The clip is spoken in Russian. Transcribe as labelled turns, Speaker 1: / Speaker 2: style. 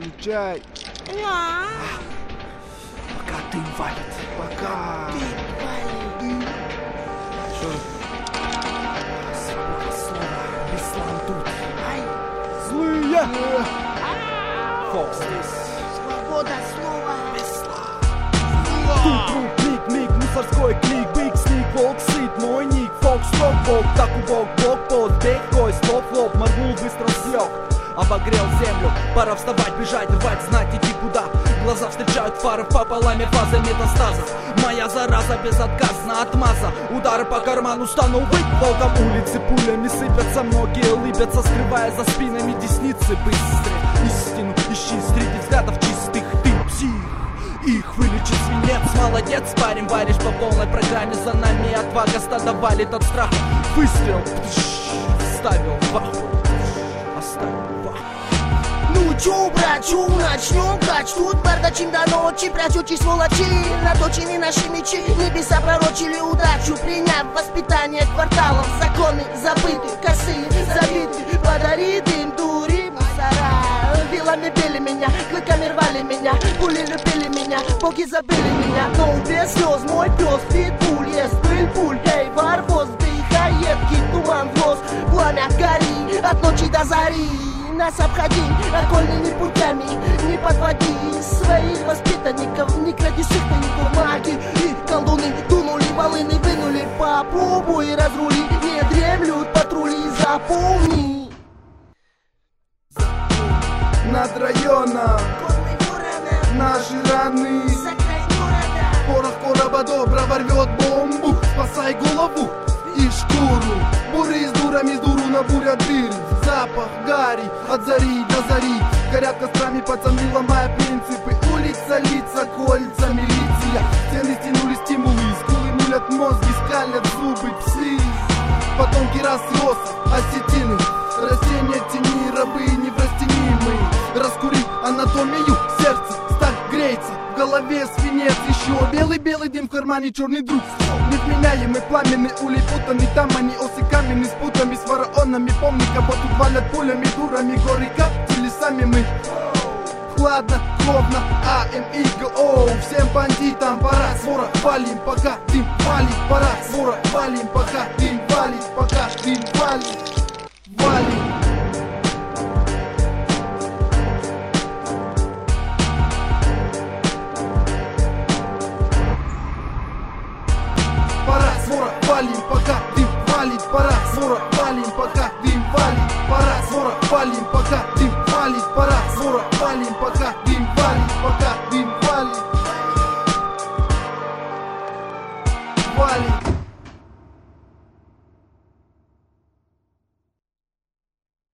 Speaker 1: Включай. Пока дым валит. Пока. Дым. Что? Свобода слова. Беслан тут. Злые. Фокс здесь.
Speaker 2: Свобода слова.
Speaker 1: Беслан. Тут миг, миг, мусорской клик. Биг, сник, волк, сит, мой ник. Фокс, стоп, волк, так убог, блок, пост, бег, кой, стоп, лоб, моргнул, быстро слег. Обогрел землю, пора вставать, бежать, рвать, знать, идти куда. Глаза встречают фары пополам, фаза метастазов. Моя зараза безотказна отмаза. Удары по карману стану выть волком. Улицы пулями сыпятся, многие лыбятся, скрывая за спинами десницы. Быстрее истину ищи среди взглядов чистых. Ты псих, их вылечит свинец. Молодец, парень, варишь по полной программе. За нами отвага стада валит от страха. Выстрел, вставил в ахуй.
Speaker 2: Ну чё, брат, чё, начнём кач. Тут бардачим до ночи, прячучи сволочи. Наточены наши мечи, небеса пророчили удачу. Приняв воспитание кварталов, законы забыты, косые забиты. Подари дым, дури, мусора. Вилами били меня, клыками рвали меня, пули любили меня, боги забыли меня. Но без слез мой пес, питбуль, ест пыль, пуль. Эй, варвоз, вдыхай едкий туман в нос. Пламя гори от ночи до зари. Нас обходи окольными путями, не подводи своих воспитанников, не кради сыктанников. Маги и колдуны дунули, волыны вынули. Попробуй разрули, не дремлют патрули, запомни.
Speaker 1: Над районом наши раны. Порох короба доброго рвет бомбу. Спасай голову и шкуру. Буры с дурами, с дуру набурят дыры. Запах гари от зари до зари. Горят кострами пацаны, ломая принципы. Улица, лица, кольца, милиция. Стены стянули стимулы, скулы мулят мозги, скалят зубы псы. Потомки рассрос, осетины. Растения тени, рабы неврастенимые. Раскури анатомию, сердце, сталь греется. В голове свинец еще. Белый-белый дым в кармане, черный друг. Невменяемый, пламенный, улепутанный. Там они осы каменный, с путами, с фараонами. Помни, кого тут валят пулями, дурами. Горы каптили, сами мы. Хладно, хлопно, АМИГО. Всем бандитам пора, свора, валим, пока дым валит. Пора, свора, валим, пока дым валит. Пока дым валит, валим. Пора, свора, валим, пока дым валит. Пора, свора, валим, пока дым валит. Пора, свора, валим, пока дым валит. Пора, свора, валим, пока дым валит. Пока